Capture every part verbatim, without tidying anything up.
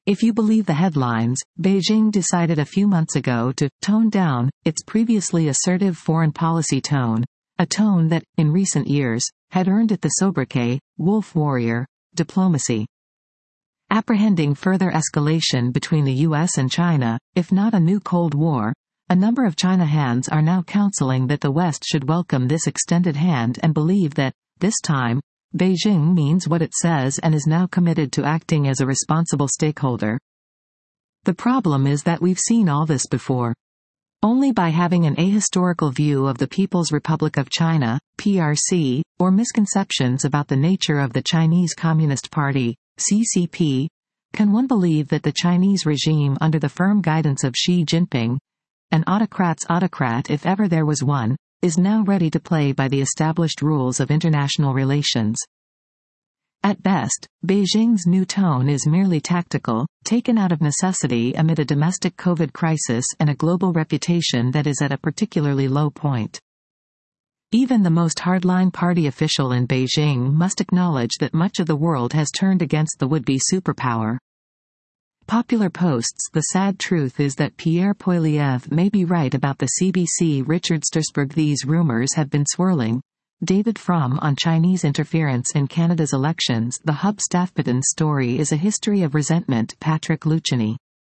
If you believe the headlines, Beijing decided a few months ago to tone down its previously assertive foreign policy tone, a tone that, in recent years, had earned it the sobriquet, wolf warrior, diplomacy. Apprehending further escalation between the U S and China, if not a new Cold War, a number of China hands are now counseling that the West should welcome this extended hand and believe that, this time, Beijing means what it says and is now committed to acting as a responsible stakeholder. The problem is that we've seen all this before. Only by having an ahistorical view of the People's Republic of China, P R C, or misconceptions about the nature of the Chinese Communist Party, C C P, can one believe that the Chinese regime under the firm guidance of Xi Jinping, an autocrat's autocrat if ever there was one, is now ready to play by the established rules of international relations. At best, Beijing's new tone is merely tactical, taken out of necessity amid a domestic COVID crisis and a global reputation that is at a particularly low point. Even the most hardline party official in Beijing must acknowledge that much of the world has turned against the would-be superpower. Popular posts: The sad truth is that Pierre Poilievre may be right about the C B C Richard Stursberg. These rumors have been swirling. David Fromm on Chinese interference in Canada's elections. The Hub Staffbitton's story is a history of resentment. Patrick Luciani.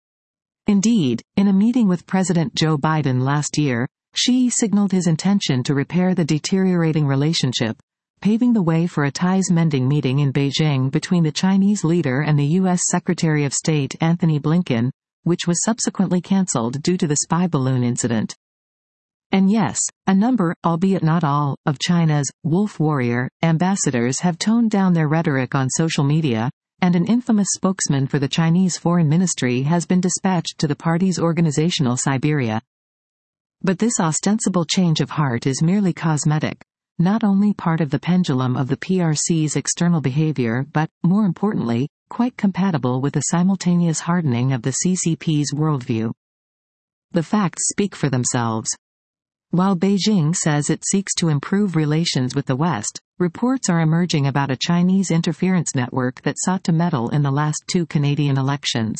Indeed, in a meeting with President Joe Biden last year, Xi signaled his intention to repair the deteriorating relationship, paving the way for a ties-mending meeting in Beijing between the Chinese leader and the U S Secretary of State Antony Blinken, which was subsequently cancelled due to the spy balloon incident. And yes, a number, albeit not all, of China's wolf warrior ambassadors have toned down their rhetoric on social media, and an infamous spokesman for the Chinese Foreign Ministry has been dispatched to the party's organizational Siberia. But this ostensible change of heart is merely cosmetic. Not only part of the pendulum of the P R C's external behavior but, more importantly, quite compatible with the simultaneous hardening of the C C P's worldview. The facts speak for themselves. While Beijing says it seeks to improve relations with the West, reports are emerging about a Chinese interference network that sought to meddle in the last two Canadian elections.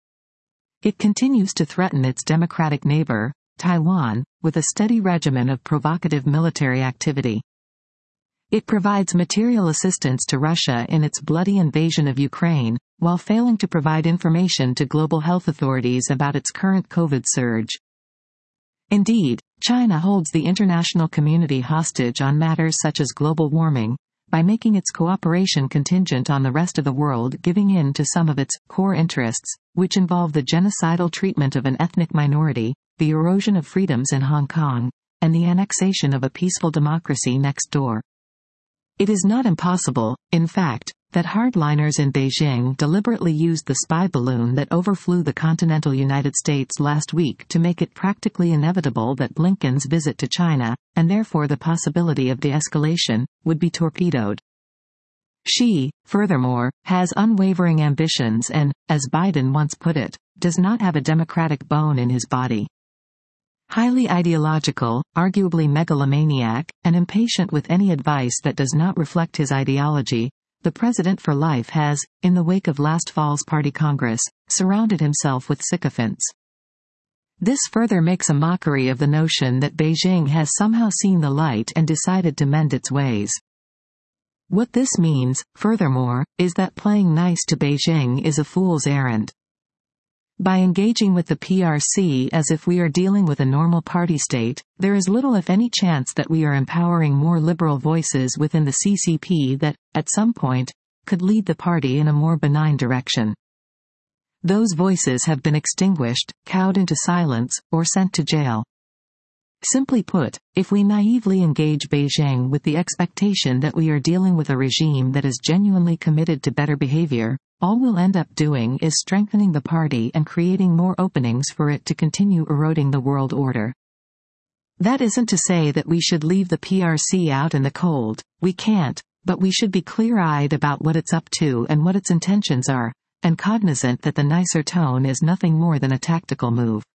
It continues to threaten its democratic neighbor, Taiwan, with a steady regimen of provocative military activity. It provides material assistance to Russia in its bloody invasion of Ukraine, while failing to provide information to global health authorities about its current COVID surge. Indeed, China holds the international community hostage on matters such as global warming, by making its cooperation contingent on the rest of the world giving in to some of its core interests, which involve the genocidal treatment of an ethnic minority, the erosion of freedoms in Hong Kong, and the annexation of a peaceful democracy next door. It is not impossible, in fact, that hardliners in Beijing deliberately used the spy balloon that overflew the continental United States last week to make it practically inevitable that Blinken's visit to China, and therefore the possibility of de-escalation, would be torpedoed. Xi, furthermore, has unwavering ambitions and, as Biden once put it, does not have a democratic bone in his body. Highly ideological, arguably megalomaniac, and impatient with any advice that does not reflect his ideology, the president for life has, in the wake of last fall's party congress, surrounded himself with sycophants. This further makes a mockery of the notion that Beijing has somehow seen the light and decided to mend its ways. What this means, furthermore, is that playing nice to Beijing is a fool's errand. By engaging with the P R C as if we are dealing with a normal party state, there is little if any chance that we are empowering more liberal voices within the C C P that, at some point, could lead the party in a more benign direction. Those voices have been extinguished, cowed into silence, or sent to jail. Simply put, if we naively engage Beijing with the expectation that we are dealing with a regime that is genuinely committed to better behavior, all we'll end up doing is strengthening the party and creating more openings for it to continue eroding the world order. That isn't to say that we should leave the P R C out in the cold. We can't, but we should be clear-eyed about what it's up to and what its intentions are, and cognizant that the nicer tone is nothing more than a tactical move.